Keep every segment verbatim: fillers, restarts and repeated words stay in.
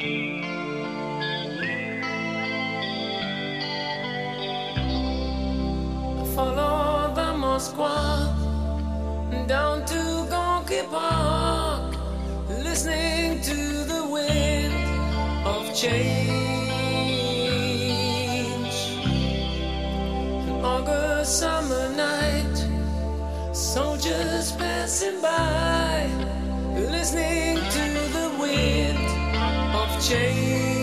Follow the Moskva down to Gorky Park, listening to the wind of change. An August summer night, soldiers passing by, listening to the wind of change.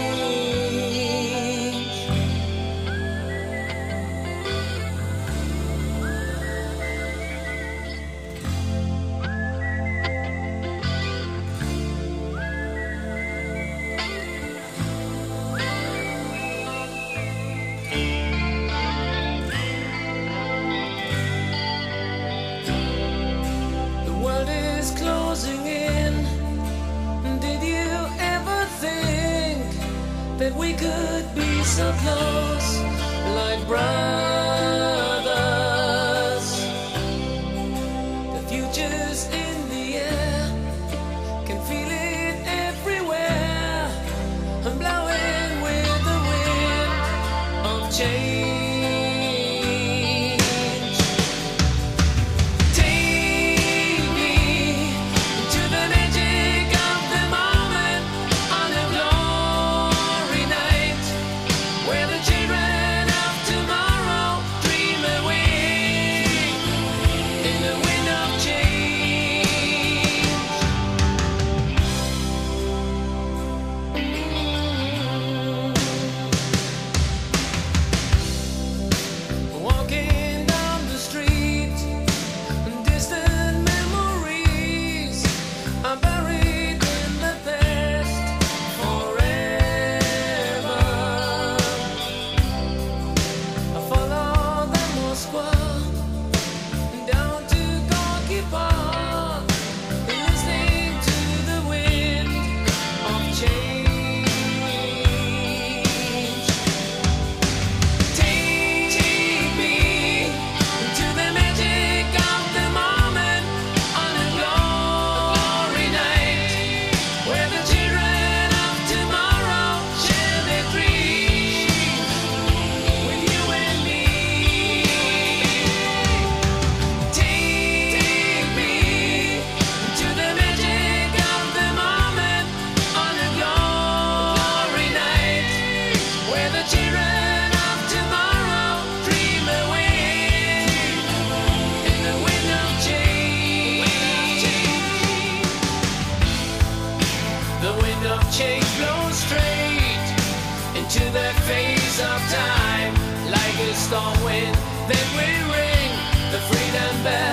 Closing in. Did you ever think that we could be so close, like brothers? The future's in the air, can feel it everywhere. I'm blowing with the wind of change. Change blows straight into the face of time, like a storm wind. Then we ring the freedom bell.